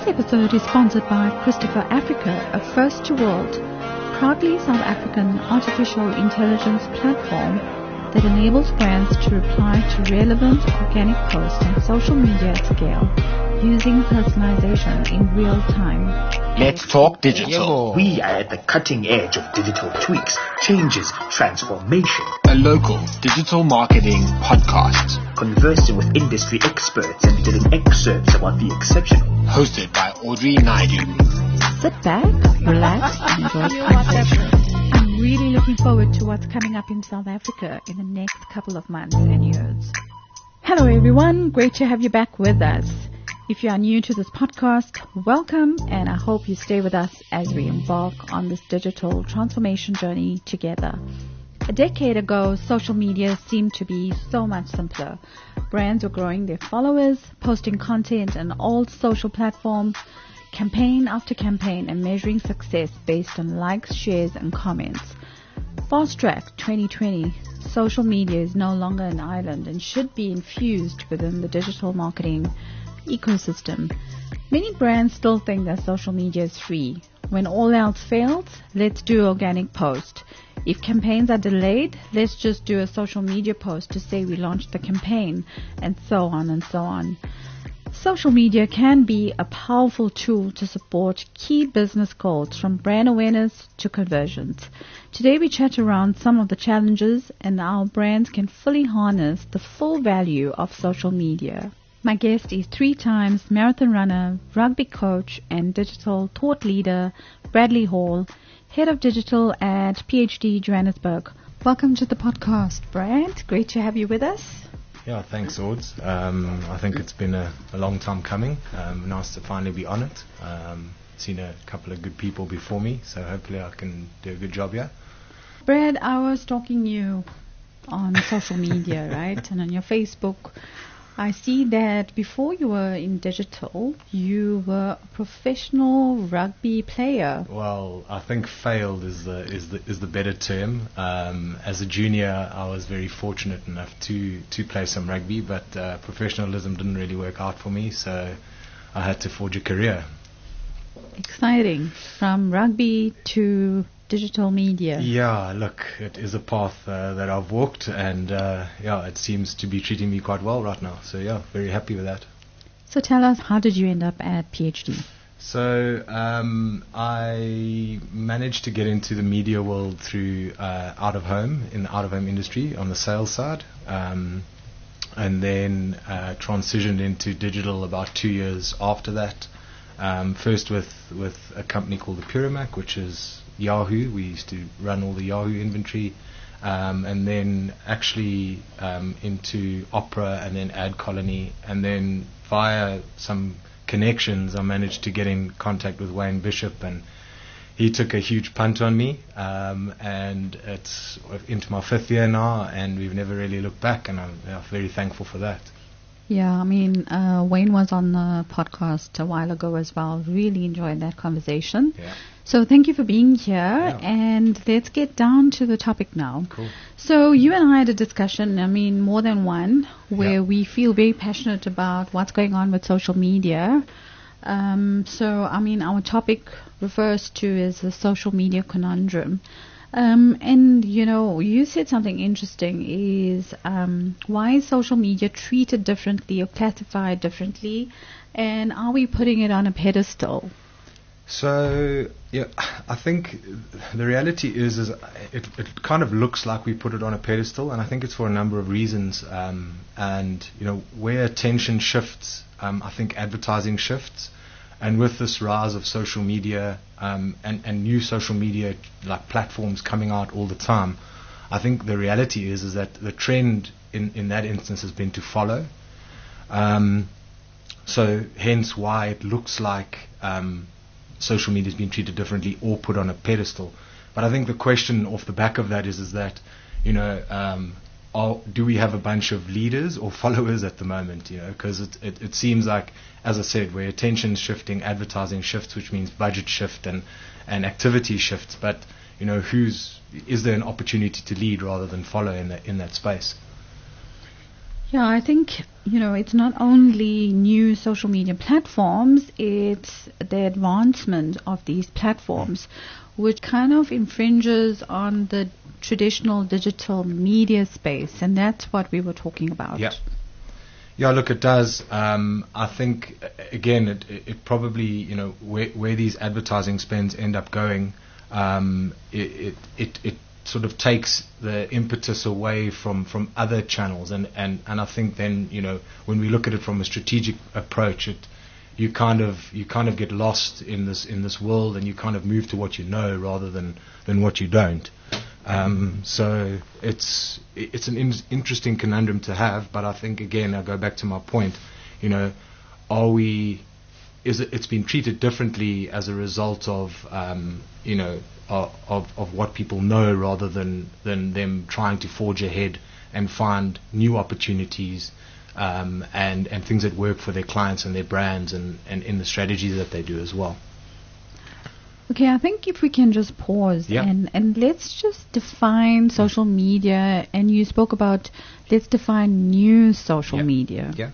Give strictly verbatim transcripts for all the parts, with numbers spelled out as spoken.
episode is sponsored by Christopher Africa, a first-to-world, proudly South African artificial intelligence platform that enables brands to reply to relevant organic posts on social media at scale using personalization in real time. Let's talk digital. We are at the cutting edge of digital tweaks, changes, transformation. A local digital marketing podcast. Conversing with industry experts and getting excerpts about the exceptional. Hosted by Audrey Naidu. Sit back, relax, and enjoy the conversation. I'm really looking forward to what's coming up in South Africa in the next couple of months and years. Hello everyone, great to have you back with us. If you are new to this podcast, welcome, and I hope you stay with us as we embark on this digital transformation journey together. A decade ago, social media seemed to be so much simpler. Brands were growing their followers, posting content on all social platforms, campaign after campaign, and measuring success based on likes, shares, and comments. Fast track twenty twenty, social media is no longer an island and should be infused within the digital marketing ecosystem. Many brands still think that social media is free. When all else fails, let's do organic post. If campaigns are delayed, let's just do a social media post to say we launched the campaign, and so on and so on. Social media can be a powerful tool to support key business goals from brand awareness to conversions. Today we chat around some of the challenges and how brands can fully harness the full value of social media. My guest is three times marathon runner, rugby coach, and digital thought leader, Bradley Hall, head of digital at PhD Johannesburg. Welcome to the podcast, Brad. Great to have you with us. Yeah, thanks, Ords. Um, I think it's been a, a long time coming. Um, nice to finally be on it. Um, seen a couple of good people before me, so hopefully I can do a good job here. Brad, I was stalking you on social media, right, and on your Facebook. I see that before you were in digital, you were a professional rugby player. Well, I think failed is the is the is the better term. Um, as a junior, I was very fortunate enough to to play some rugby, but uh, professionalism didn't really work out for me, so I had to forge a career. Exciting. From rugby to digital media. Yeah, look, it is a path uh, that I've walked, and uh, yeah, it seems to be treating me quite well right now. So yeah, very happy with that. So tell us, how did you end up at PhD? So um, I managed to get into the media world through uh, out of home, in the out of home industry on the sales side, um, and then uh, transitioned into digital about two years after that. Um, first with with a company called the Purimac, which is Yahoo. We used to run all the Yahoo inventory, um, and then actually um, into Opera and then Ad Colony, and then via some connections I managed to get in contact with Wayne Bishop, and he took a huge punt on me, um, and it's into my fifth year now, and we've never really looked back, and I'm yeah, very thankful for that. Yeah, I mean, uh, Wayne was on the podcast a while ago as well. Really enjoyed that conversation. Yeah. So thank you for being here, Yeah. and let's get down to the topic now. Cool. So you and I had a discussion, I mean, more than one, where Yeah. we feel very passionate about what's going on with social media. Um, so, I mean, our topic refers to is the social media conundrum. Um, and, you know, you said something interesting is um, why is social media treated differently or classified differently, and are we putting it on a pedestal? So yeah, I think the reality is is it, it kind of looks like we put it on a pedestal, and I think it's for a number of reasons. Um, and you know, where attention shifts, um, I think advertising shifts. And with this rise of social media um, and, and new social media like platforms coming out all the time, I think the reality is is that the trend in, in that instance has been to follow. Um, so hence why it looks like um, social media is being treated differently or put on a pedestal. But I think the question off the back of that is is that, you know, um, are, do we have a bunch of leaders or followers at the moment? You know, because it, it it seems like, as I said, where attention's shifting, advertising shifts, which means budget shift and and activity shifts. But you know, who's is there an opportunity to lead rather than follow in that in that space? Yeah, I think you know, it's not only new social media platforms, it's the advancement of these platforms, which kind of infringes on the traditional digital media space, and that's what we were talking about. Yeah. Yeah, look, it does. Um, I think, uh, again, it, it probably, you know, where, where these advertising spends end up going, um, it, it, it, it sort of takes the impetus away from, from other channels. And, and, and I think then, you know, when we look at it from a strategic approach, it, you kind of you kind of get lost in this in this world, and you kind of move to what you know rather than, than what you don't. Um, so it's it's an in- interesting conundrum to have, but I think again I go back to my point. You know, are we? Is it? It's been treated differently as a result of um, you know of, of of what people know rather than than them trying to forge ahead and find new opportunities um, and and things that work for their clients and their brands and, and in the strategy that they do as well. Okay, I think if we can just pause yeah. and, and let's just define social media. And you spoke about let's define new social yeah. media. Yeah.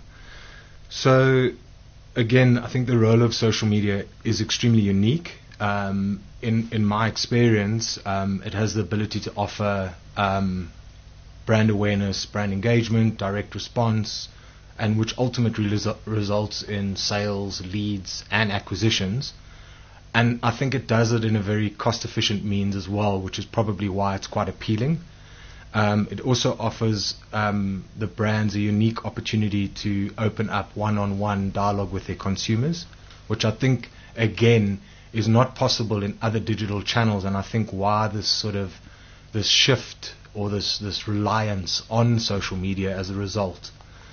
So, again, I think the role of social media is extremely unique. Um, in in my experience, um, it has the ability to offer um, brand awareness, brand engagement, direct response, and which ultimately resu- results in sales, leads, and acquisitions. And I think it does it in a very cost-efficient means as well, which is probably why it's quite appealing. Um, it also offers um, the brands a unique opportunity to open up one-on-one dialogue with their consumers, which I think, again, is not possible in other digital channels. And I think why this sort of this shift or this, this reliance on social media as a result.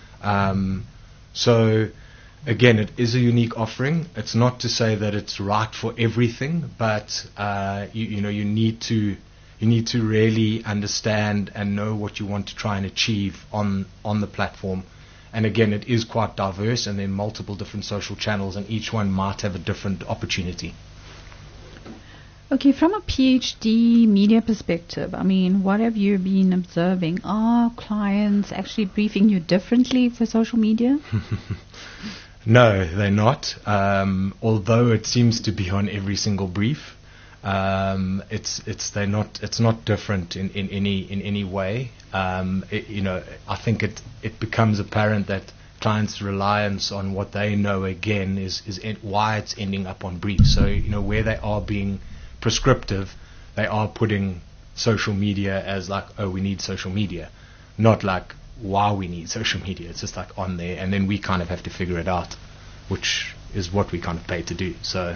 Um, so... Again, it is a unique offering. It's not to say that it's right for everything, but uh, you, you know you need to you need to really understand and know what you want to try and achieve on on the platform. And again, it is quite diverse, and there are multiple different social channels, and each one might have a different opportunity. Okay, from a PhD media perspective, I mean, what have you been observing? Are clients actually briefing you differently for social media? No, they're not. Um, although it seems to be on every single brief, um, it's it's they're not. It's not different in, in any in any way. Um, it, you know, I think it it becomes apparent that clients' reliance on what they know again is is en- why it's ending up on briefs. So you know, where they are being prescriptive, they are putting social media as like, oh, we need social media, not like why we need social media. It's just like on there, and then we kind of have to figure it out, which is what we kind of pay to do. So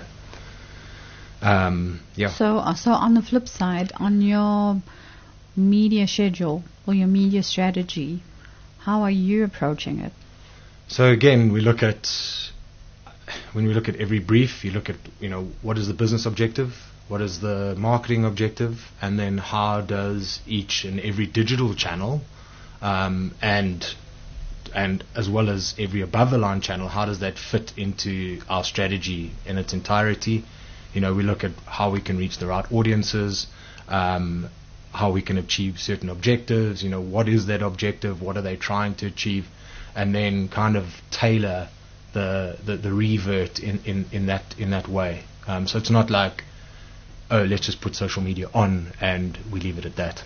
um, yeah. So, uh, so on the flip side, on your media schedule or your media strategy, how are you approaching it? So again, we look at when we look at every brief, you look at you know what is the business objective, what is the marketing objective, and then how does each and every digital channel Um, and and as well as every above the line channel, how does that fit into our strategy in its entirety? You know, we look at how we can reach the right audiences, um, how we can achieve certain objectives. You know, what is that objective? What are they trying to achieve? And then kind of tailor the the, the revert in, in, in that in that way. Um, so it's not like, oh, let's just put social media on and we leave it at that.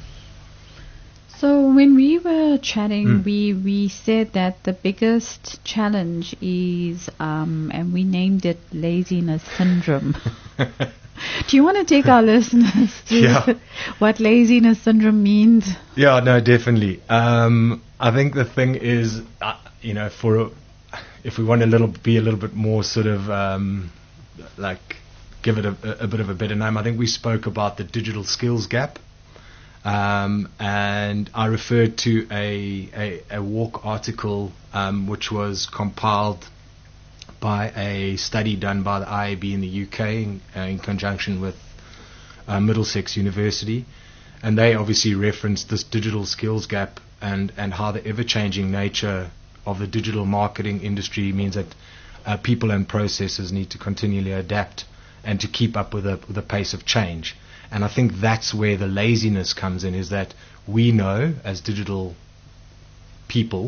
So when we were chatting, Mm. we, we said that the biggest challenge is, um, and we named it laziness syndrome. Do you want to take our listeners through Yeah. what laziness syndrome means? Yeah, no, definitely. Um, I think the thing is, uh, you know, for a, if we want to little be a little bit more sort of um, like give it a, a bit of a better name, I think we spoke about the digital skills gap. Um, and I referred to a, a, a walk article um, which was compiled by a study done by the I A B in the U K in, uh, in conjunction with uh, Middlesex University. And they obviously referenced this digital skills gap and, and how the ever-changing nature of the digital marketing industry means that uh, people and processes need to continually adapt and to keep up with the, with the pace of change. And I think that's where the laziness comes in, is that we know as digital people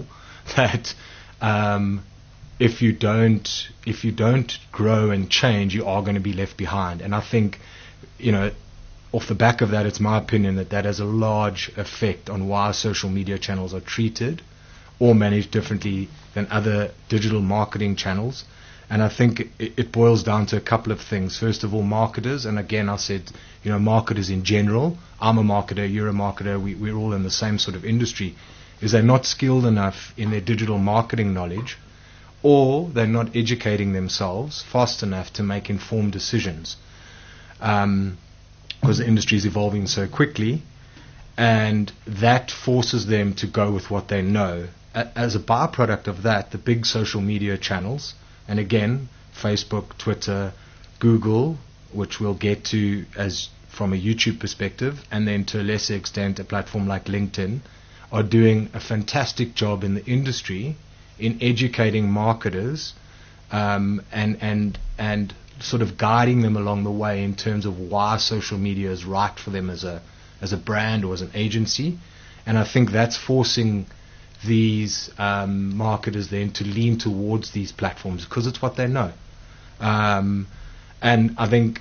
that um, if you don't if you don't grow and change, you are going to be left behind. And I think, you know, off the back of that, it's my opinion that that has a large effect on why social media channels are treated or managed differently than other digital marketing channels. And I think it, it boils down to a couple of things. First of all, marketers, and again, I said, you know, marketers in general. I'm a marketer, you're a marketer, we, we're all in the same sort of industry. Is they're not skilled enough in their digital marketing knowledge, or they're not educating themselves fast enough to make informed decisions. Um, because the industry is evolving so quickly, and that forces them to go with what they know. A- as a byproduct of that, the big social media channels, and again, Facebook, Twitter, Google, which we'll get to as from a YouTube perspective, and then to a lesser extent a platform like LinkedIn, are doing a fantastic job in the industry in educating marketers um, and and and sort of guiding them along the way in terms of why social media is right for them as a as a brand or as an agency. And I think that's forcing these um, marketers then to lean towards these platforms because it's what they know. Um, and I think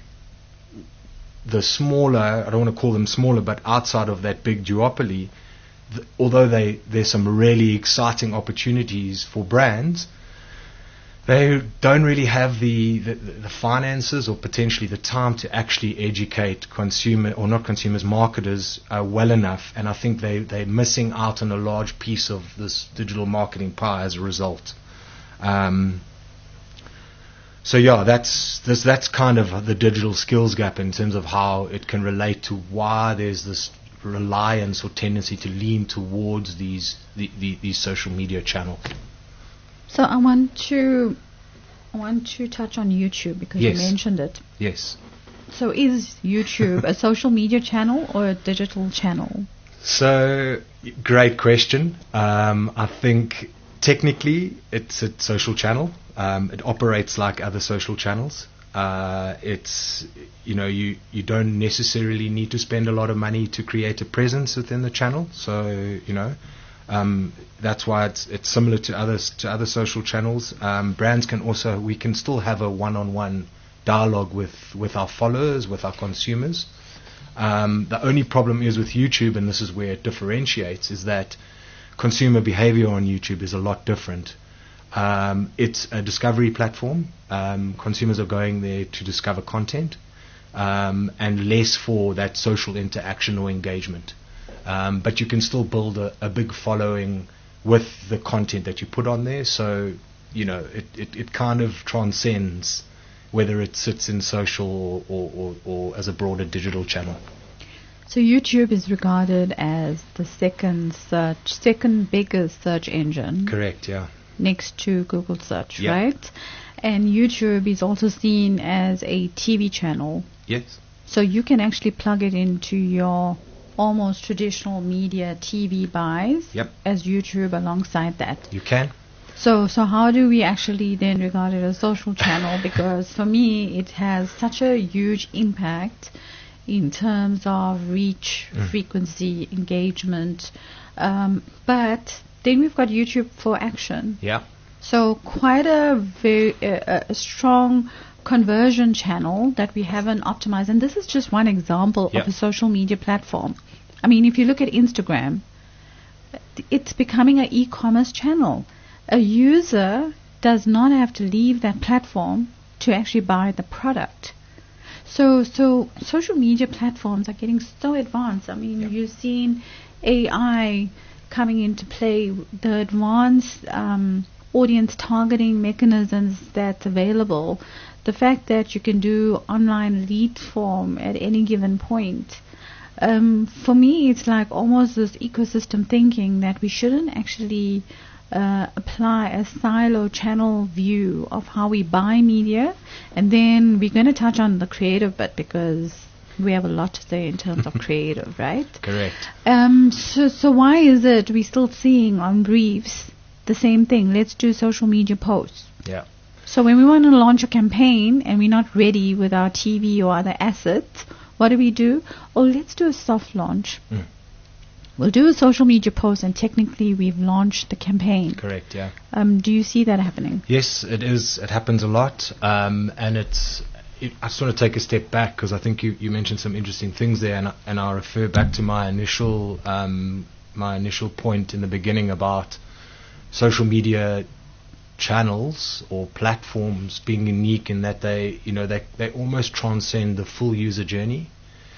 the smaller, I don't want to call them smaller, but outside of that big duopoly, th- although they, there's some really exciting opportunities for brands, they don't really have the, the, the finances or potentially the time to actually educate consumer, or not consumers, marketers uh, well enough. And I think they, they're missing out on a large piece of this digital marketing pie as a result. Um, so yeah, that's, this, that's kind of the digital skills gap in terms of how it can relate to why there's this reliance or tendency to lean towards these the, the, these social media channels. So I want to I want to touch on YouTube because Yes. you mentioned it. Yes. So is YouTube a social media channel or a digital channel? So, great question. Um, I think technically it's a social channel. Um, it operates like other social channels. Uh, it's, you know, you, you don't necessarily need to spend a lot of money to create a presence within the channel. So, you know, um, that's why it's it's similar to others to other social channels. Um, brands can also, we can still have a one-on-one dialogue with, with our followers, with our consumers. Um, the only problem is with YouTube, and this is where it differentiates, is that consumer behavior on YouTube is a lot different. Um, it's a discovery platform. Um, consumers are going there to discover content, um, and less for that social interaction or engagement. Um, but you can still build a, a big following with the content that you put on there. So, you know, it, it, it kind of transcends whether it sits in social or, or, or, or as a broader digital channel. So YouTube is regarded as the second search, second biggest search engine. Correct, yeah. Next to Google search, Yeah. right? And YouTube is also seen as a T V channel. Yes. So you can actually plug it into your almost traditional media T V buys Yep. as YouTube alongside that. You can. So so how do we actually then regard it as a social channel? Because for me it has such a huge impact in terms of reach, Mm. frequency, engagement. Um, but then we've got YouTube for action. Yeah. So quite a very uh, a strong conversion channel that we haven't optimized. And this is just one example Yep. of a social media platform. I mean, if you look at Instagram, it's becoming an e-commerce channel. A user does not have to leave that platform to actually buy the product. So, so social media platforms are getting so advanced. I mean, Yep. you've seen A I coming into play, the advanced um, audience targeting mechanisms that's available, the fact that you can do online lead form at any given point. Um, for me, it's like almost this ecosystem thinking that we shouldn't actually uh, apply a silo channel view of how we buy media, and then we're going to touch on the creative bit because we have a lot to say in terms of creative, right? Correct. Um, so, so why is it we're still seeing on briefs the same thing? Let's do social media posts. Yeah. So when we want to launch a campaign and we're not ready with our T V or other assets, what do we do? Oh, let's do a soft launch. Mm. we'll do a social media post and technically we've launched the campaign. Correct, yeah. Um, do you see that happening? Yes, it is. It happens a lot. Um, and it's, it, I just want to take a step back because I think you, you mentioned some interesting things there, and, I- and I'll refer back to my initial, um, my initial point in the beginning about social media channels or platforms being unique in that they, you know, they, they almost transcend the full user journey.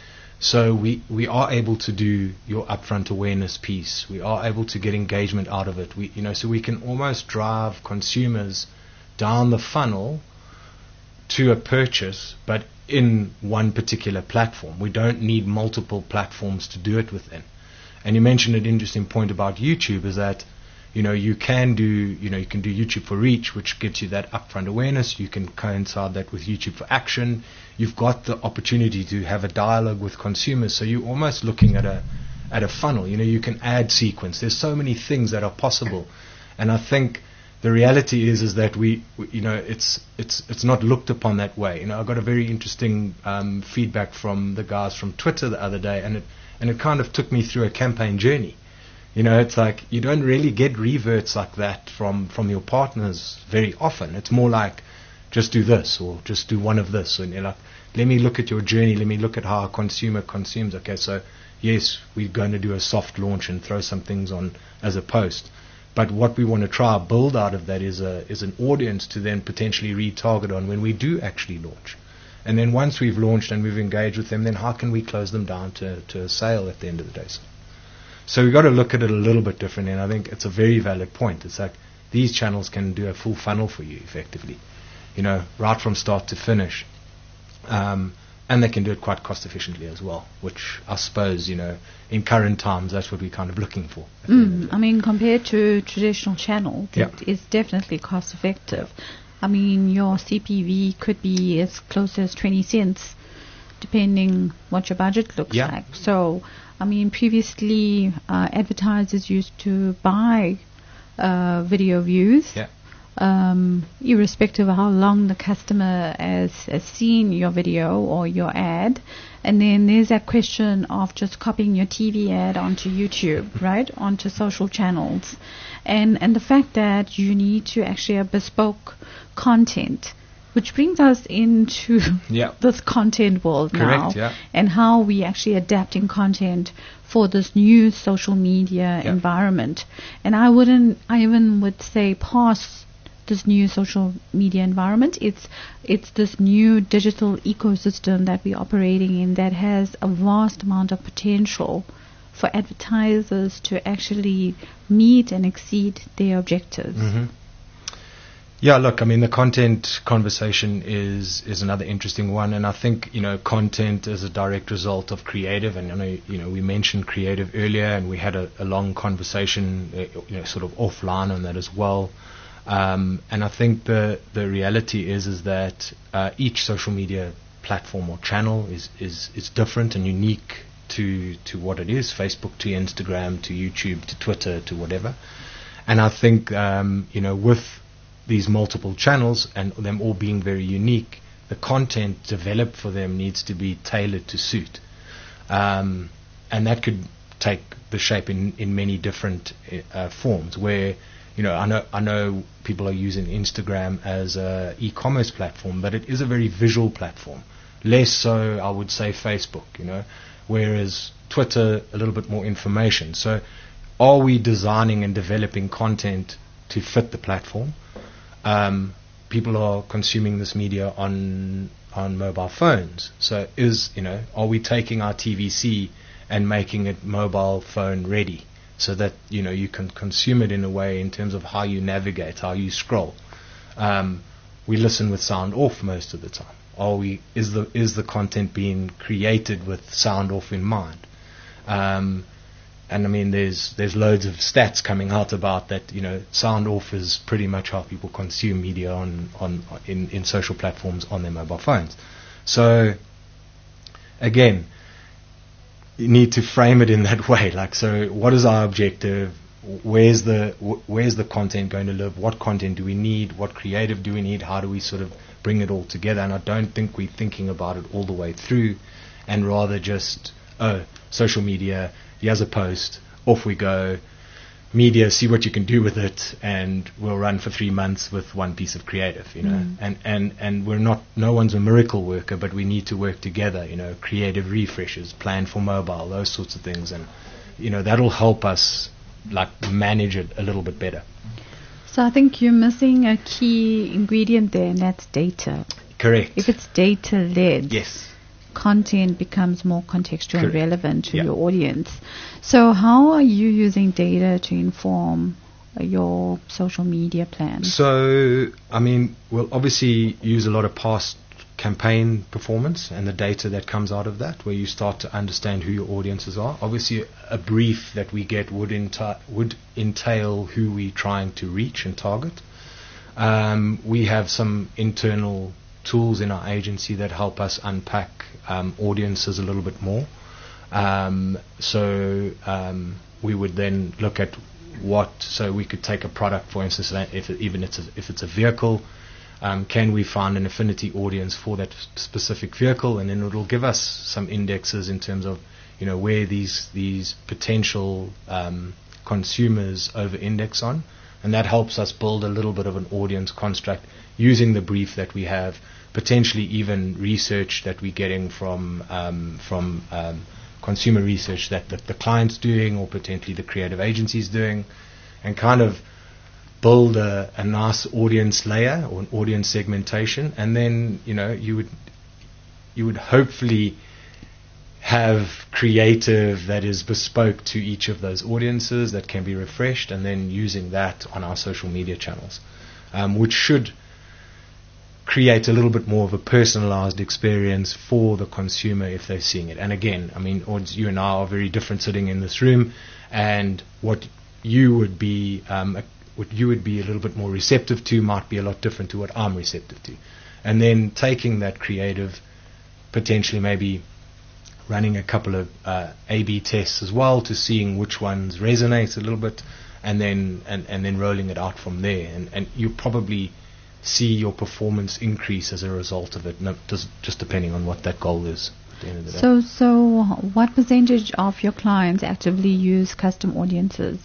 So we, we are able to do your upfront awareness piece. We are able to get engagement out of it. We, you know, so we can almost drive consumers down the funnel to a purchase, but in one particular platform. We don't need multiple platforms to do it within. And you mentioned an interesting point about YouTube is that, you know, you can do, you know, you can do YouTube for reach, which gives you that upfront awareness. You can coincide that with YouTube for action. You've got the opportunity to have a dialogue with consumers. So you're almost looking at a, at a funnel. You know, you can add sequence. There's so many things that are possible. And I think the reality is, is that we, we you know, it's, it's, it's not looked upon that way. You know, I got a very interesting, um, feedback from the guys from Twitter the other day, and it, and it kind of took me through a campaign journey. You know, it's like you don't really get reverts like that from, from your partners very often. It's more like, just do this or just do one of this. And you're like, let me look at your journey. Let me look at how a consumer consumes. Okay, so yes, we're going to do a soft launch and throw some things on as a post. But what we want to try build out of that is a is an audience to then potentially retarget on when we do actually launch. And then once we've launched and we've engaged with them, then how can we close them down to, to a sale at the end of the day? So, so we've got to look at it a little bit differently, and I think it's a very valid point. It's like these channels can do a full funnel for you effectively, you know, right from start to finish. Um, and they can do it quite cost efficiently as well, which I suppose, you know, in current times, that's what we're kind of looking for. Mm, I mean, compared to traditional channels, Yeah. it is definitely cost effective. I mean, your C P V could be as close as twenty cents, depending what your budget looks Yeah. like. So, I mean, previously, uh, advertisers used to buy uh, video views. Yeah. Um, irrespective of how long the customer has, has seen your video or your ad. And then there's that question of just copying your T V ad onto YouTube, right, onto social channels. And, and the fact that you need to actually have bespoke content, which brings us into Yeah. this content world now, Correct, yeah. and how we actually adapting content for this new social media Yeah. environment. And I wouldn't, I even would say past this new social media environment, it's it's this new digital ecosystem that we're operating in that has a vast amount of potential for advertisers to actually meet and exceed their objectives. Mm-hmm. Yeah, look, I mean, the content conversation is is another interesting one, and I think, you know, content is a direct result of creative, and I know, you know, we mentioned creative earlier, and we had a, a long conversation, uh, you know, sort of offline on that as well. Um, and I think the the reality is is that uh, each social media platform or channel is, is, is different and unique to to what it is. Facebook to Instagram to YouTube to Twitter to whatever. And I think um, you know, with these multiple channels and them all being very unique, the content developed for them needs to be tailored to suit. Um, and that could take the shape in, in many different uh, forms where, you know, I know I know people are using Instagram as a e-commerce platform, but it is a very visual platform. Less so, I would say, Facebook, you know, whereas Twitter, a little bit more information. So are we designing and developing content to fit the platform? Um, people are consuming this media on on mobile phones. So is, you know, are we taking our T V C and making it mobile phone ready so that, you know, you can consume it in a way in terms of how you navigate, how you scroll? Um, we listen with sound off most of the time. Are we, is the is the content being created with sound off in mind? Um, and I mean, there's there's loads of stats coming out about that. You know, sound off is pretty much how people consume media on on in, in social platforms on their mobile phones. So again, you need to frame it in that way. Like, so what is our objective? Where's the wh- where's the content going to live? What content do we need? What creative do we need? How do we sort of bring it all together? And I don't think we're thinking about it all the way through, and rather just, oh, social media, here's a post, off we go. Media, see what you can do with it, and we'll run for three months with one piece of creative, you know. Mm. And, and, and we're not, no one's a miracle worker, but we need to work together, you know, creative refreshes, plan for mobile, those sorts of things. And, you know, that'll help us, like, manage it a little bit better. So I think you're missing a key ingredient there, and that's data. Correct. If it's data-led. Yes. Content becomes more contextual Correct. and relevant to yeah. your audience. So how are you using data to inform uh, your social media plan? So, I mean, we'll obviously use a lot of past campaign performance and the data that comes out of that, where you start to understand who your audiences are. Obviously, a brief that we get would, enti- would entail who we're trying to reach and target. Um, we have some internal tools in our agency that help us unpack um, audiences a little bit more. Um, so um, we would then look at what, so we could take a product, for instance, if it, even it's a, if it's a vehicle, um, can we find an affinity audience for that specific vehicle, and then it will give us some indexes in terms of, you know, where these these potential um, consumers over-index on, and that helps us build a little bit of an audience construct using the brief that we have, potentially even research that we're getting from um, from um, consumer research that the, the client's doing, or potentially the creative agency's doing, and kind of build a, a nice audience layer or an audience segmentation. And then, you know, you would you would hopefully have creative that is bespoke to each of those audiences that can be refreshed, and then using that on our social media channels, um, which should create a little bit more of a personalized experience for the consumer if they're seeing it. And again, I mean, you and I are very different sitting in this room, and what you would be um, a, what you would be a little bit more receptive to might be a lot different to what I'm receptive to. And then taking that creative, potentially maybe running a couple of uh, A B tests as well, to seeing which ones resonate a little bit, and then and, and then rolling it out from there. And, and you probably see your performance increase as a result of it, no, just, just depending on what that goal is at the end of the day. So, so what percentage of your clients actively use custom audiences?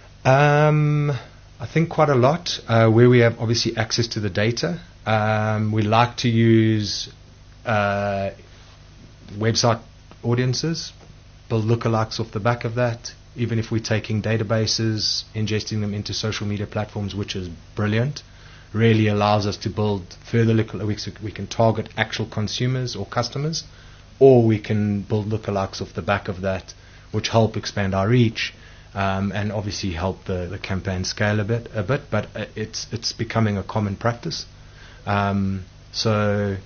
Um, I think quite a lot, uh, where we have obviously access to the data. Um, we like to use uh, website audiences, build lookalikes off the back of that, even if we're taking databases, ingesting them into social media platforms, which is brilliant. Really allows us to build further lookalikes. We can target actual consumers or customers, or we can build lookalikes off the back of that, which help expand our reach, um, and obviously help the, the campaign scale a bit. A bit, but uh, it's it's becoming a common practice. Um, so,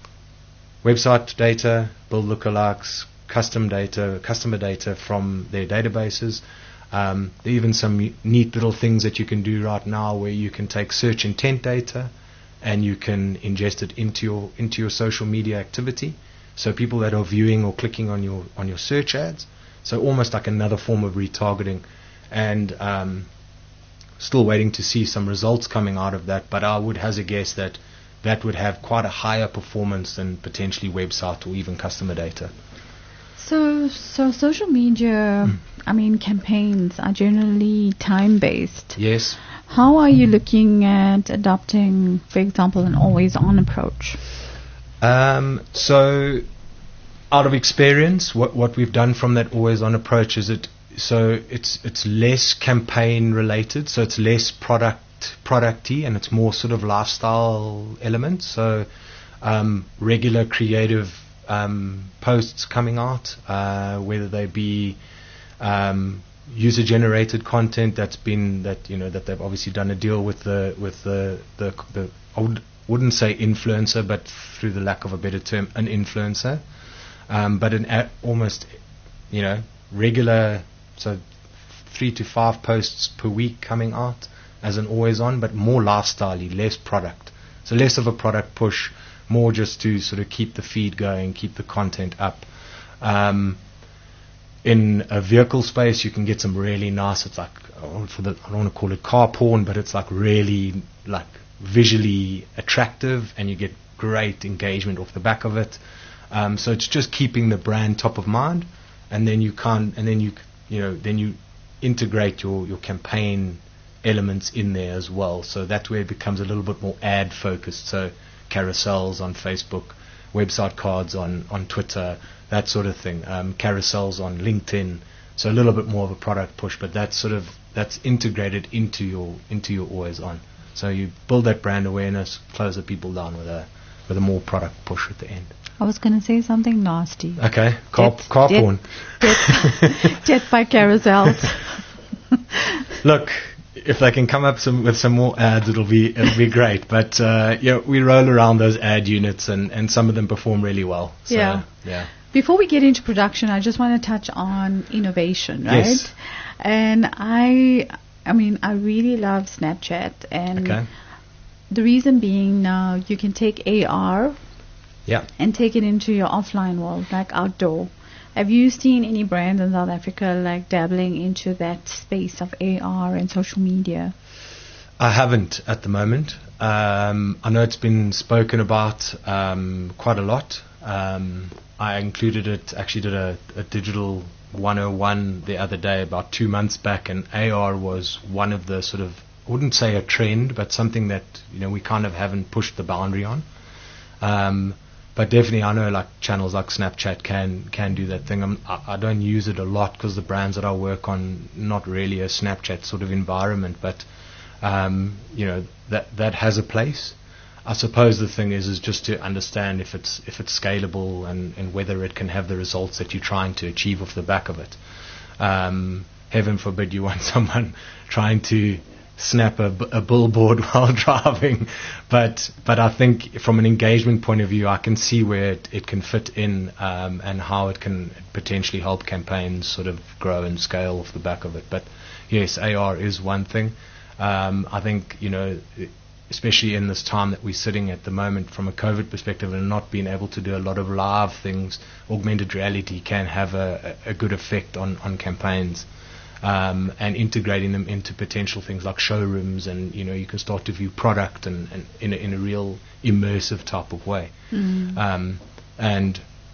website data, build lookalikes, custom data, customer data from their databases. Um, there are even some neat little things that you can do right now, where you can take search intent data and you can ingest it into your into your social media activity. So people that are viewing or clicking on your on your search ads, so almost like another form of retargeting. And um, still waiting to see some results coming out of that. But I would hazard a guess that that would have quite a higher performance than potentially website or even customer data. So, so social media, mm. I mean, campaigns are generally time-based. Yes. How are you looking at adopting, for example, an always-on approach? Um, so, out of experience, what what we've done from that always-on approach is it so it's it's less campaign-related, so it's less product producty, and it's more sort of lifestyle elements. So, um, regular creative Um, posts coming out, uh, whether they be um, user-generated content that's been that you know that they've obviously done a deal with the with the the, the I would, wouldn't say influencer, but through the lack of a better term, an influencer, um, but an a- almost you know regular, so three to five posts per week coming out as an always-on, but more lifestyle-y, less product, so less of a product push. More just to sort of keep the feed going, keep the content up. Um, in a vehicle space, you can get some really nice. It's like I don't, for the, I don't want to call it car porn, but it's like really like visually attractive, and you get great engagement off the back of it. Um, so it's just keeping the brand top of mind, and then you can't, and then you you know then you integrate your, your campaign elements in there as well. So that's where it becomes a little bit more ad focused. So carousels on Facebook, website cards on, on Twitter, that sort of thing. Um, carousels on LinkedIn. So a little bit more of a product push, but that's sort of that's integrated into your into your always on. So you build that brand awareness, close the people down with a with a more product push at the end. I was going to say something nasty. Okay, car, Jet- car jet- porn. Jet, jet by carousels. Look, if they can come up some, with some more ads, it'll be it'll be great. But uh, yeah, we roll around those ad units, and, and some of them perform really well. So, Yeah. yeah. Before we get into production, I just want to touch on innovation, right? Yes. And I, I mean, I really love Snapchat, and Okay. the reason being now you can take A R Yeah. and take it into your offline world, like outdoor. Have you seen any brands in South Africa like dabbling into that space of A R and social media? I haven't at the moment. Um, I know it's been spoken about um, quite a lot. Um, I included it, actually did a, a digital one oh one the other day, about two months back, and A R was one of the sort of, I wouldn't say a trend, but something that, you know, we kind of haven't pushed the boundary on. Um, but definitely I know like channels like Snapchat can can do that thing. I'm, I, I don't use it a lot because the brands that I work on, not really a Snapchat sort of environment, but um, you know, that that has a place. I suppose the thing is is just to understand if it's if it's scalable and, and whether it can have the results that you're trying to achieve off the back of it. Um, heaven forbid you want someone trying to snap a, b- a billboard while driving, but but I think from an engagement point of view, I can see where it, it can fit in um, and how it can potentially help campaigns sort of grow and scale off the back of it. But yes, A R is one thing. Um, I think, you know, especially in this time that we're sitting at the moment from a COVID perspective and not being able to do a lot of live things, augmented reality can have a, a good effect on, on campaigns. Um, and integrating them into potential things like showrooms, and you know, you can start to view product and, and in, a, in a real immersive type of way. Mm. Um, and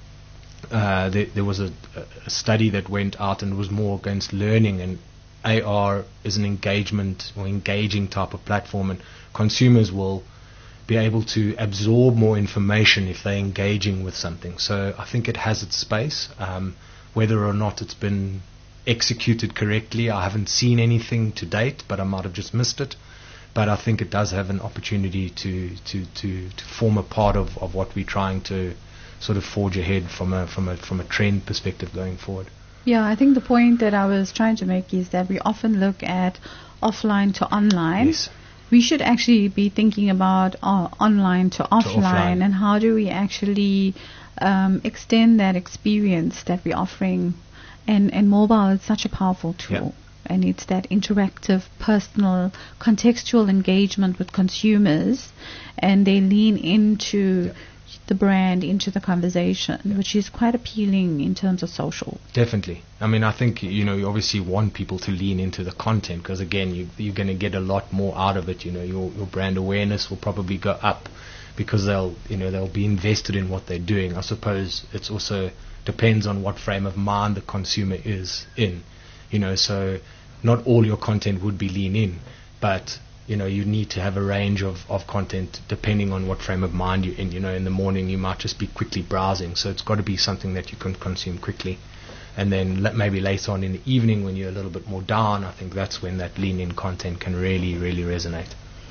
uh, there, there was a, a study that went out and was more against learning, and A R is an engagement or engaging type of platform, and consumers will be able to absorb more information if they're engaging with something. So I think it has its space. Um, whether or not it's been executed correctly, I haven't seen anything to date, but I might have just missed it. But I think it does have an opportunity to to, to, to form a part of, of what we're trying to sort of forge ahead from a from a from a trend perspective going forward. Yeah, I think the point that I was trying to make is that we often look at offline to online. Yes. We should actually be thinking about uh, online to offline, offline. and how do we actually um, extend that experience that we're offering. And, and mobile is such a powerful tool. Yeah. And it's that interactive, personal, contextual engagement with consumers, and they lean into Yeah. the brand, into the conversation, which is quite appealing in terms of social. Definitely. I mean, I think, you know, you obviously want people to lean into the content because, again, you, you're going to get a lot more out of it. You know, your, your brand awareness will probably go up because they'll, you know, they'll be invested in what they're doing. I suppose it's also depends on what frame of mind the consumer is in. You know, so not all your content would be lean in, but you know, you need to have a range of, of content depending on what frame of mind you're in. You know, in the morning you might just be quickly browsing, so it's got to be something that you can consume quickly. And then le- maybe later on in the evening when you're a little bit more down, I think that's when that lean-in content can really, really resonate.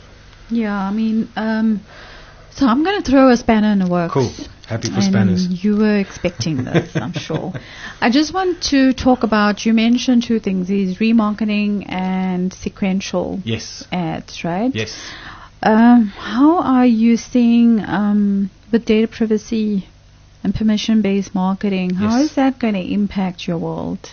Yeah, I mean, um, so I'm going to throw a spanner in the works. Cool. Happy for And spanners. you were expecting this, I'm sure. I just want to talk about, you mentioned two things, is remarketing and sequential Yes. ads, right? Yes. Um, how are you seeing um, with data privacy and permission-based marketing, how Yes. is that going to impact your world?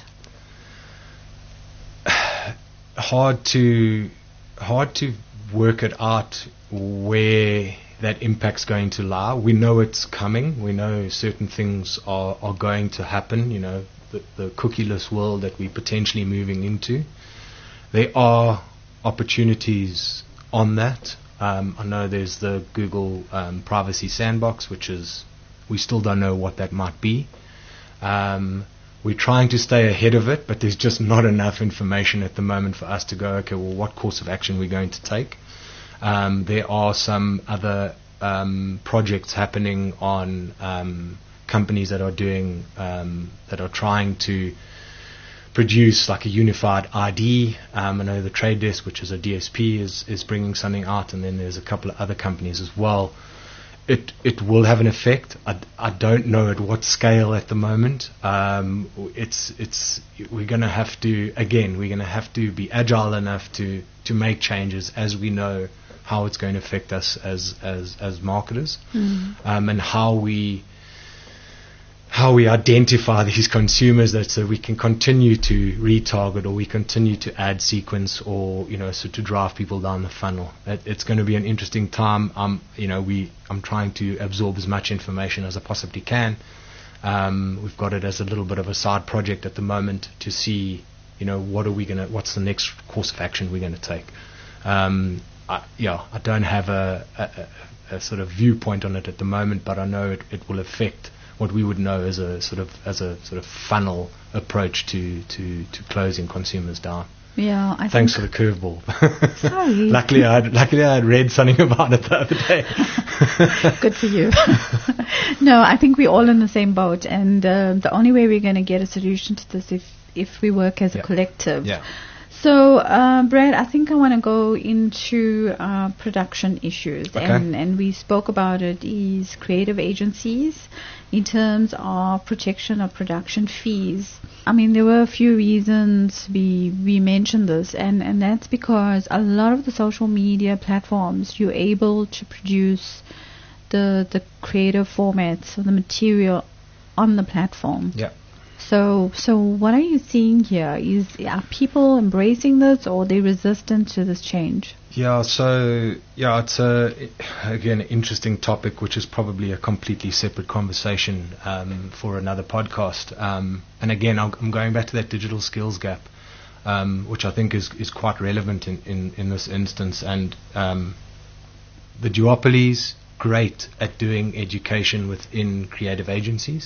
Hard to hard to work it out where that impact's going to lie. We know it's coming. We know certain things are, are going to happen. You know, the, the cookieless world that we're potentially moving into. There are opportunities on that. Um, I know there's the Google um, Privacy Sandbox, which is, we still don't know what that might be. Um, we're trying to stay ahead of it, but there's just not enough information at the moment for us to go, okay, well, what course of action we're going to take. Um, there are some other um, projects happening on um, companies that are doing, um, that are trying to produce like a unified I D. Um, I know the Trade Desk, which is a D S P, is, is bringing something out, and then there's a couple of other companies as well. It it will have an effect. I, I don't know at what scale at the moment. Um, it's it's we're going to have to again we're going to have to be agile enough to, to make changes as we know how it's going to affect us as as as marketers, mm. um, and how we. how we identify these consumers, that so we can continue to retarget, or we continue to add sequence, or you know, so to drive people down the funnel. It, it's going to be an interesting time. Um, you know, we I'm trying to absorb as much information as I possibly can. Um, we've got it as a little bit of a side project at the moment to see, you know, what are we gonna, what's the next course of action we're going to take. Um, I, yeah, I don't have a, a, a sort of viewpoint on it at the moment, but I know it, it will affect what we would know as a sort of as a sort of funnel approach to, to, to closing consumers down. Yeah, I Thanks think for the curveball. Sorry. luckily, I luckily I had read something about it the other day. Good for you. No, I think we're all in the same boat, and uh, the only way we're going to get a solution to this if if we work as yeah. a collective. Yeah. So, uh, Brad, I think I want to go into uh, production issues, Okay. and and we spoke about it. Is creative agencies in terms of protection of production fees. I mean, there were a few reasons we we mentioned this, and, and that's because a lot of the social media platforms, you're able to produce the the creative formats or the material on the platform. Yeah. So so what are you seeing here? Is are people embracing this, or are they resistant to this change? Yeah, so, yeah, it's a, again, an interesting topic, which is probably a completely separate conversation um, for another podcast. Um, and again, I'm, I'm going back to that digital skills gap, um, which I think is, is quite relevant in, in, in this instance. And um, the duopolies, great at doing education within creative agencies.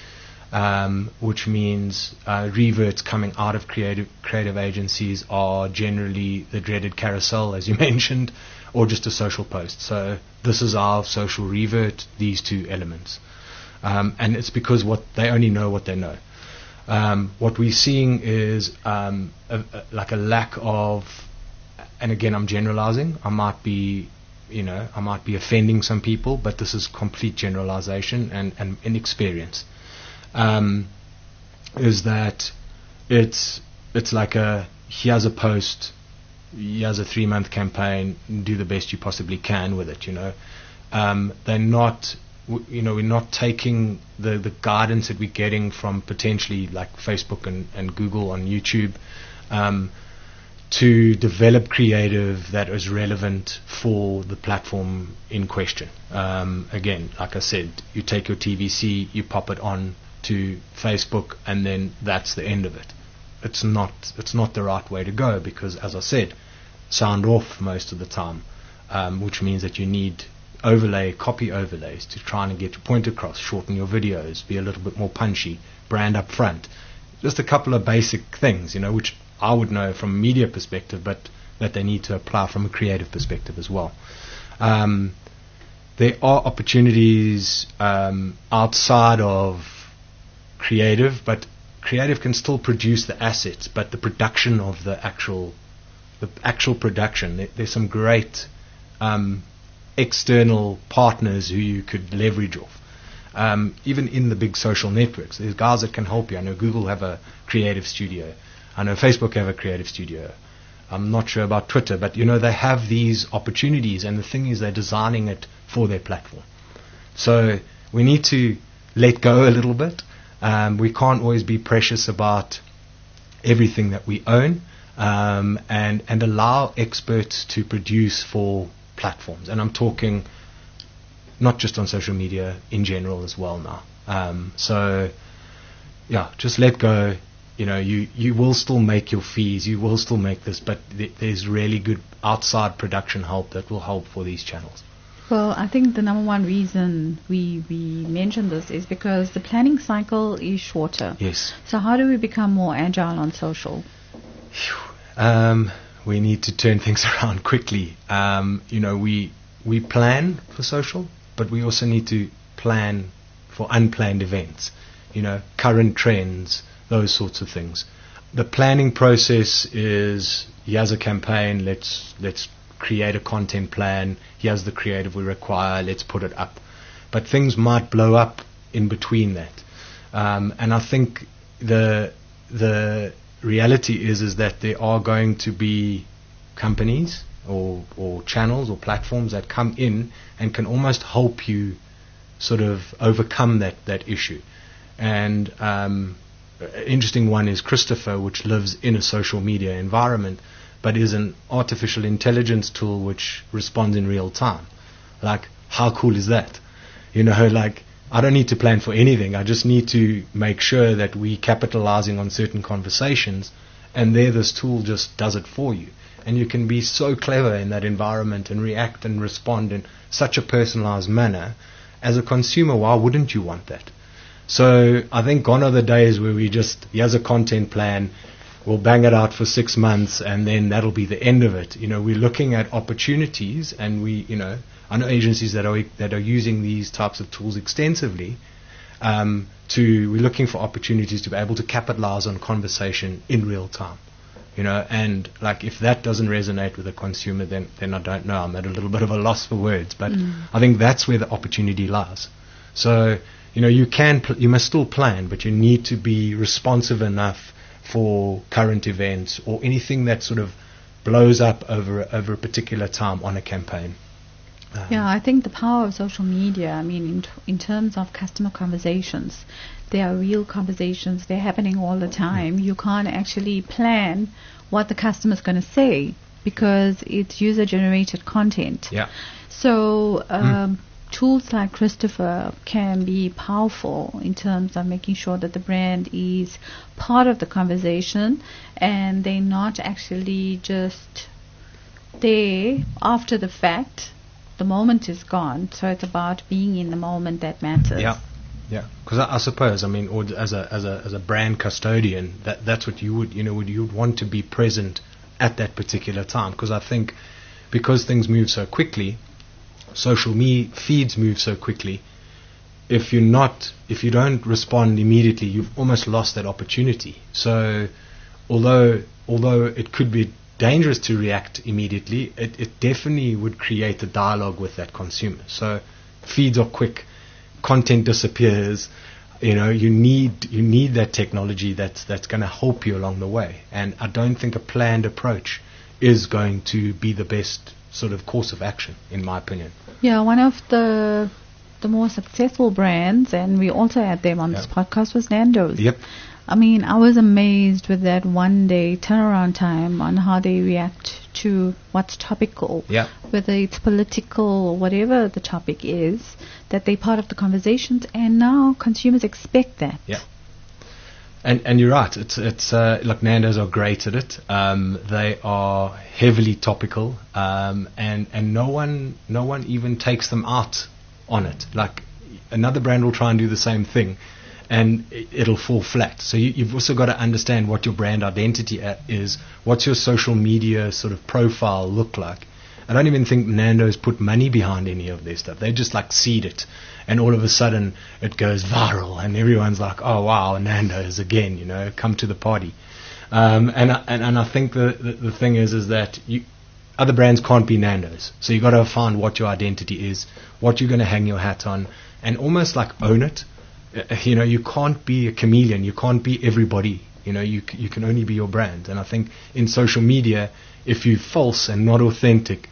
Um, which means uh, reverts coming out of creative creative agencies are generally the dreaded carousel, as you mentioned, or just a social post. So this is our social revert, these two elements. Um, and it's because what they only know what they know. Um, what we're seeing is um, a, a, like a lack of, and again I'm generalizing, I might be, you know, I might be offending some people, but this is complete generalization and, and inexperience. Um, is that it's it's like a here's a post, here's a three month campaign, do the best you possibly can with it. You know, um, they're not, w- you know, we're not taking the, the guidance that we're getting from potentially like Facebook and, and Google on YouTube, um, to develop creative that is relevant for the platform in question. Um, again, like I said, you take your T V C, you pop it on to Facebook, and then that's the end of it. It's not it's not the right way to go, because, as I said, sound off most of the time, um, which means that you need overlay, copy overlays to try and get your point across, shorten your videos, be a little bit more punchy, brand up front. Just a couple of basic things, you know, which I would know from a media perspective, but that they need to apply from a creative perspective as well. Um, there are opportunities um, outside of creative, but creative can still produce the assets, but the production of the actual the actual production, there, there's some great um, external partners who you could leverage off. Um, even in the big social networks, there's guys that can help you. I know Google have a creative studio. I know Facebook have a creative studio. I'm not sure about Twitter, but you know, they have these opportunities, and the thing is they're designing it for their platform. So we need to let go a little bit. Um, we can't always be precious about everything that we own, um, and, and allow experts to produce for platforms. And I'm talking not just on social media, in general as well now. Um, so, yeah, just let go. You know, you, you will still make your fees, you will still make this, but th- there's really good outside production help that will help for these channels. Well, I think the number one reason we, we mention this is because the planning cycle is shorter. Yes. So how do we become more agile on social? Um, we need to turn things around quickly. Um, you know, we we plan for social, but we also need to plan for unplanned events. You know, current trends, those sorts of things. The planning process is, here's a campaign, let's let's create a content plan, here's the creative we require, let's put it up. But things might blow up in between that. Um, and I think the the reality is is that there are going to be companies or or channels or platforms that come in and can almost help you sort of overcome that, that issue. And um, an interesting one is Christopher, which lives in a social media environment, but is an artificial intelligence tool which responds in real time. Like, how cool is that? You know, like, I don't need to plan for anything. I just need to make sure that we capitalizing on certain conversations, and there this tool just does it for you. And you can be so clever in that environment and react and respond in such a personalized manner. As a consumer, why wouldn't you want that? So I think gone are the days where we just, here's a content plan, we'll bang it out for six months and then that'll be the end of it. You know, we're looking at opportunities, and we, you know, I know agencies that are that are using these types of tools extensively. Um, to we're looking for opportunities to be able to capitalize on conversation in real time. You know, and like if that doesn't resonate with the consumer, then then I don't know. I'm at a little bit of a loss for words, but mm. I think that's where the opportunity lies. So, you know, you can pl- you must still plan, but you need to be responsive enough for current events or anything that sort of blows up over over a particular time on a campaign. Um, yeah, I think the power of social media, I mean, in, t- in terms of customer conversations, they are real conversations. They're happening all the time. Mm. You can't actually plan what the customer is going to say because it's user-generated content. Yeah. So um, mm. tools like Christopher can be powerful in terms of making sure that the brand is part of the conversation and they're not actually just there after the fact. The moment is gone, so it's about being in the moment that matters. Yeah, yeah. Because I, I suppose, I mean, or as a as a as a brand custodian, that that's what you would, you know, would you would want to be present at that particular time. Because I think, because things move so quickly, social media feeds move so quickly. If you're not, if you don't respond immediately, you've almost lost that opportunity. So, although although it could be dangerous to react immediately, it, it definitely would create a dialogue with that consumer. So feeds are quick, content disappears, you know, you need you need that technology that's that's going to help you along the way. And I don't think a planned approach is going to be the best sort of course of action, in my opinion. Yeah, one of the the more successful brands, and we also had them on yep. this podcast, was Nando's. Yep. I mean, I was amazed with that one day turnaround time on how they react to what's topical. Yeah. Whether it's political or whatever the topic is, that they're part of the conversations, and now consumers expect that. Yeah. And and you're right. It's it's uh, like Nando's are great at it. Um, they are heavily topical, um, and and no one no one even takes them out on it. Like another brand will try and do the same thing, and it'll fall flat. So you, you've also got to understand what your brand identity is. What's your social media sort of profile look like? I don't even think Nando's put money behind any of their stuff. They just like seed it, and all of a sudden it goes viral, and everyone's like, "Oh wow, Nando's again!" You know, come to the party. Um, and, and and I think the, the the thing is is that you, other brands can't be Nando's. So you got to find what your identity is, what you're going to hang your hat on, and almost like own it. Uh, you know, you can't be a chameleon. You can't be everybody. You know, you c- you can only be your brand. And I think in social media, if you're false and not authentic,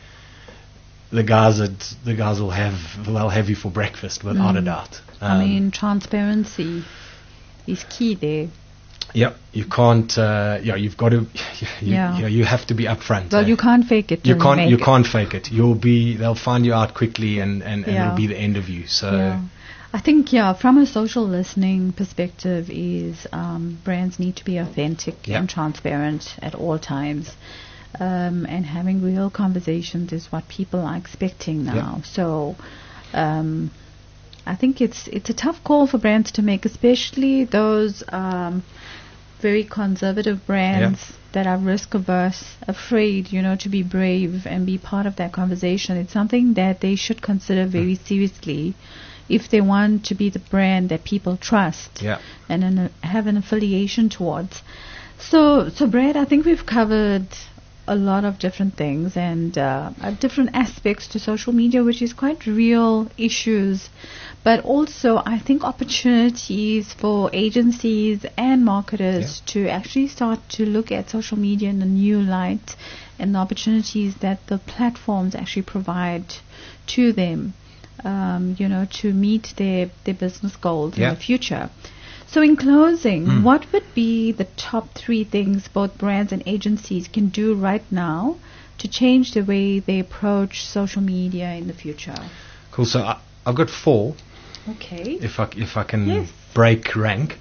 the guys that the guys will have they'll have you for breakfast without mm. a doubt. Um, I mean, transparency is key there. Yep, you can't. Uh, yeah, you've got to. You, yeah, you, know, you have to be upfront. Well, eh? you can't fake it. You can't. You it. can't fake it. You'll be. They'll find you out quickly, and, and, and yeah. it'll be the end of you. So. Yeah. I think, yeah, from a social listening perspective is um, brands need to be authentic yep. and transparent at all times. um, and having real conversations is what people are expecting now. Yeah. So um, I think it's it's a tough call for brands to make, especially those um, very conservative brands Yeah. that are risk averse, afraid, you know, to be brave and be part of that conversation. It's something that they should consider very mm. seriously if they want to be the brand that people trust yeah. and an, have an affiliation towards. So, so Brad, I think we've covered a lot of different things and uh, uh, different aspects to social media, which is quite real issues, but also I think opportunities for agencies and marketers yeah. to actually start to look at social media in a new light and the opportunities that the platforms actually provide to them, um, you know, to meet their, their business goals yeah. in the future. So in closing, mm. what would be the top three things both brands and agencies can do right now to change the way they approach social media in the future? Cool. So I, I've got four. Okay. If I if I can yes. break rank.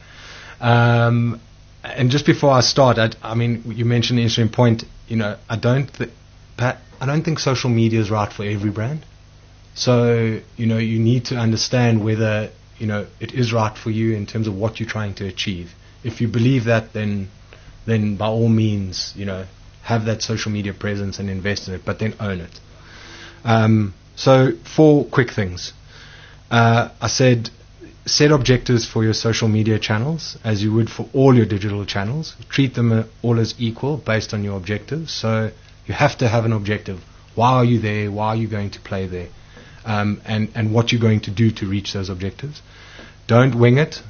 Um, and just before I start, I, I mean, you mentioned an interesting point. You know, I don't th- Pat, I don't think social media is right for every brand. So you know, you need to understand whether you know it is right for you in terms of what you're trying to achieve. If you believe that, then then by all means, you know, have that social media presence and invest in it, but then own it. Um, so four quick things. Uh, I said set objectives for your social media channels as you would for all your digital channels. Treat them uh, all as equal based on your objectives. So you have to have an objective. Why are you there? Why are you going to play there? Um, and, and what you're going to do to reach those objectives. Don't wing it.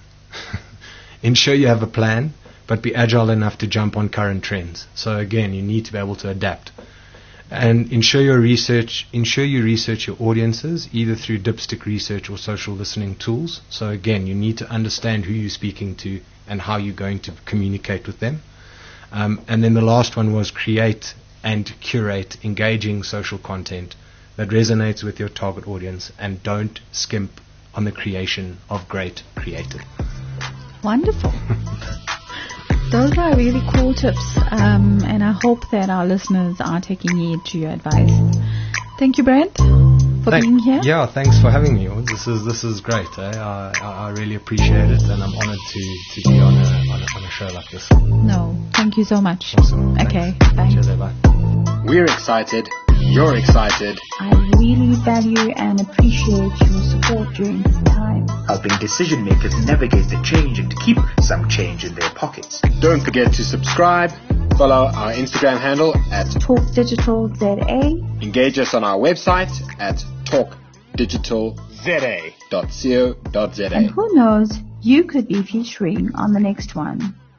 Ensure you have a plan, but be agile enough to jump on current trends. So again, you need to be able to adapt. And ensure your research, ensure you research your audiences either through dipstick research or social listening tools. So again, you need to understand who you're speaking to and how you're going to communicate with them. Um, and then the last one was create and curate engaging social content that resonates with your target audience, and don't skimp on the creation of great creative. Wonderful. Those are really cool tips, um, and I hope that our listeners are taking heed to your advice. Thank you, Brent, for Thank, being here. Yeah, thanks for having me. This is this is great. Eh? I, I I really appreciate it, and I'm honoured to, to be on a, on a on a show like this. No, thank you so much. Awesome. Okay, Thanks. bye. Cheers, bye. We're excited. You're excited. I really value and appreciate your support during this time. Helping decision makers navigate the change and keep some change in their pockets. Don't forget to subscribe. Follow our Instagram handle at Talk Digital Z A. Engage us on our website at talk digital z a dot co dot z a. And who knows, you could be featuring on the next one.